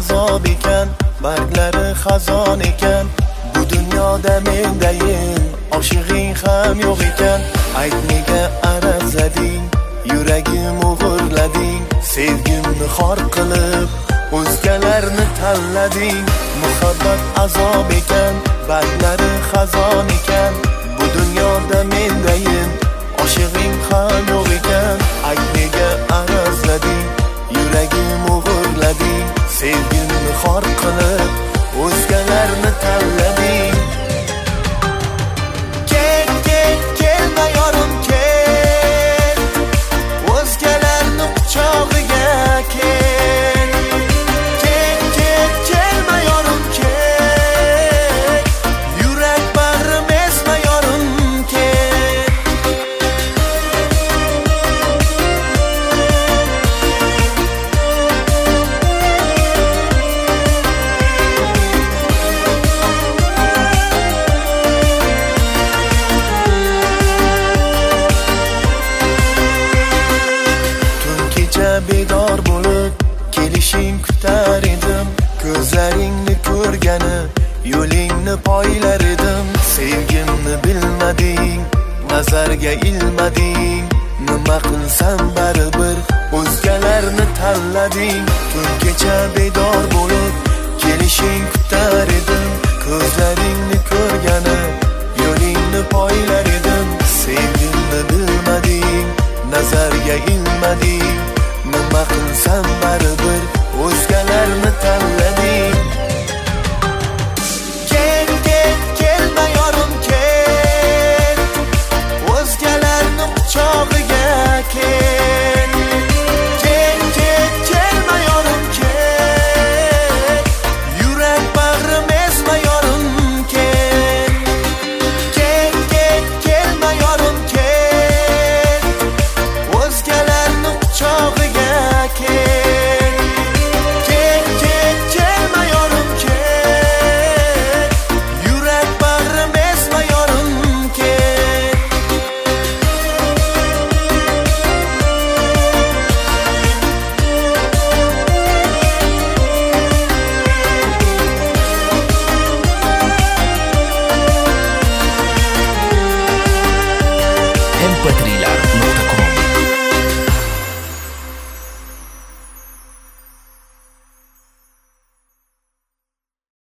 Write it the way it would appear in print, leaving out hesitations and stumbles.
azob ekan, barglari xazon ekan. Bu dunyoda mendayin oshig'ing ham yo'q ekan. Ayt nega arazlading, yuragim o'g'irlading, sevgimni xor qilib o'zgalarni tanlading. Muhabbat azob ekan, barglari xazon ekan. Bu dunyoda mendayin oshig'ing ham yo'q ekan. Ayt nega arazlading, yuragim o'g'irlading, sevgimni xor qilib o'zgalarni tanlading. Kel, kel, kelma yorim kel, o'zgalarni quchog'iga kel. Kel, kel, kelma yorim kel, yurak bag'rim ezma yorim kel. Bedor bo'lib kelishing kutar edim, ko'zlaringni ko'rgani yo'lingni poylar edim. Sevgimni bilmading, nazarga ilmading, nima qilsam baribir o'zgalarni tanlading. Tun kecha bedor bo'lib kelishing kutar edim, ko'zlaringni ko'rgani yo'lingni poylar edim. Sevgimni bilmading, nazarga ilmading,